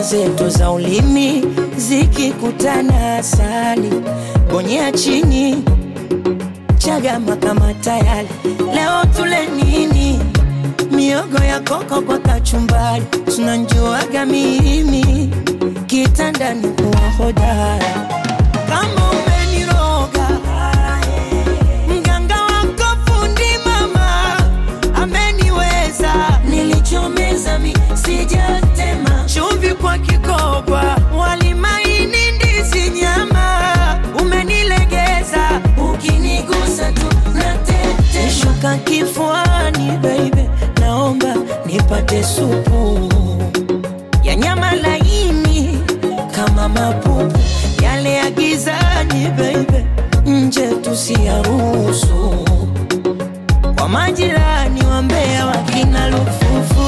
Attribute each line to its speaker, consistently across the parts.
Speaker 1: zetu za ulimi zikikutana asali bonyea chini chagama kama tayari. Leo tule nini? Miogo ya koko kwa kachumbari. Tunanjuaga mimi kitandani kuwa hodari. Kama umeniroga mganga wako fundi mama ameniweza. Nilichomeza mi sijatema. Chumvi kwa kikogwa wali maini ndizi nyama. Umenilegeza ukinigusa tu natete. Shuka kifuani baby, naomba nipate supu ya nyama laini kama mapupu. Yale ya gizani baby, nje tusiyaruhusu. Kwa majirani wambea wakina lufufu.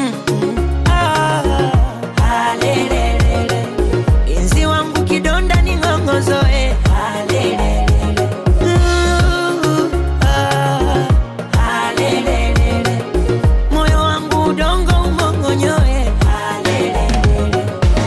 Speaker 1: Halelelele, inzi wangu kidonda ni ngongozoe. Halelelele, halelelele, moyo wangu udongo umongonyoe. Halelelele.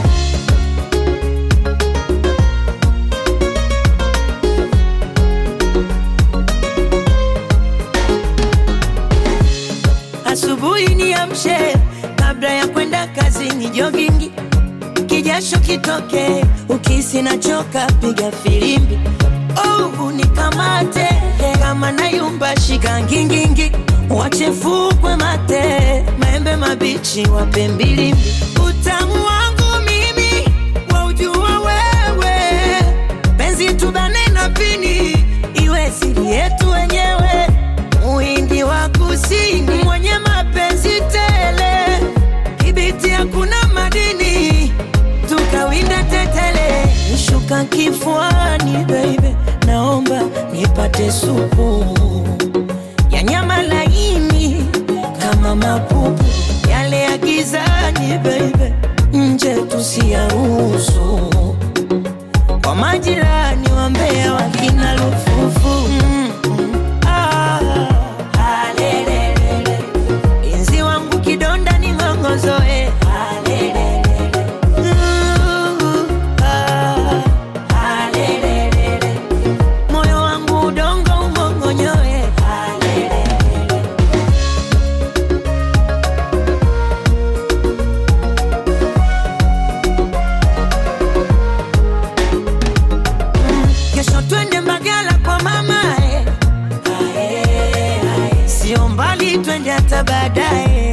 Speaker 1: Asubuhi niamshe kabla ya kwenda kazini jogging. Kijasho kitoke ukisi na choka piga filimbi. Oh unikamate kama nayumba shika ngingingi. Wache fukwe mate maembe mabichi wape mbilimbi. Utamu wangu mimi waujua wewe. Penzi tubane na pini iwe siri yetu wenyewe. Muhindi wa kusini mwenye mapenzi tele. Kibiti hakuna madini tukawinda tetele. Nishuka kifuani baby, naomba nipate supu ya nyama laini kama mapupu. Yale ya gizani baby, nje tusiyaruhusu. Kwa majirani wambea wakina lufufu. Halelelele, inzi wangu kidonda ni ngongozoe. Halelelele, halelelele, moyo wangu udongo umongonyoe. Halelelele. Kesho twende Mbagala kwa mama. Sio mbali twende hata baadaye.